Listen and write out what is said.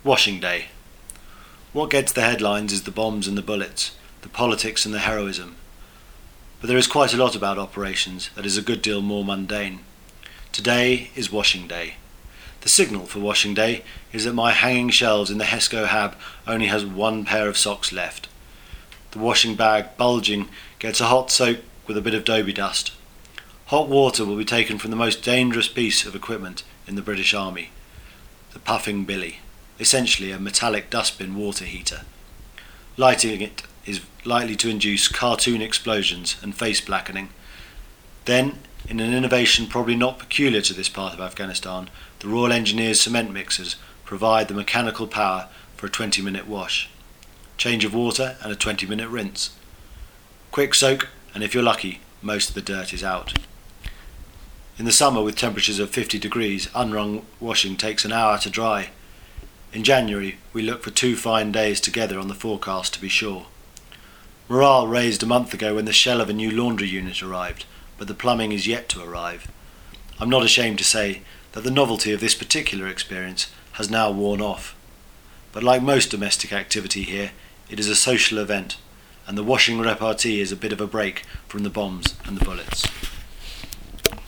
Washing Day. What gets the headlines is the bombs and the bullets, the politics and the heroism. But there is quite a lot about operations that is a good deal more mundane. Today is Washing Day. The signal for Washing Day is that my hanging shelves in the Hesco Hab only has one pair of socks left. The washing bag, bulging, gets a hot soak with a bit of Dobie dust. Hot water will be taken from the most dangerous piece of equipment in the British Army, the Puffing Billy, essentially a metallic dustbin water heater. Lighting it is likely to induce cartoon explosions and face blackening. Then, in an innovation probably not peculiar to this part of Afghanistan, the Royal Engineers cement mixers provide the mechanical power for a 20-minute wash. Change of water and a 20-minute rinse. Quick soak, and if you're lucky, most of the dirt is out. In the summer, with temperatures of 50 degrees, unwrung washing takes an hour to dry. In January, we look for 2 fine days together on the forecast to be sure. Morale raised a month ago when the shell of a new laundry unit arrived, but the plumbing is yet to arrive. I'm not ashamed to say that the novelty of this particular experience has now worn off. But like most domestic activity here, it is a social event, and the washing repartee is a bit of a break from the bombs and the bullets.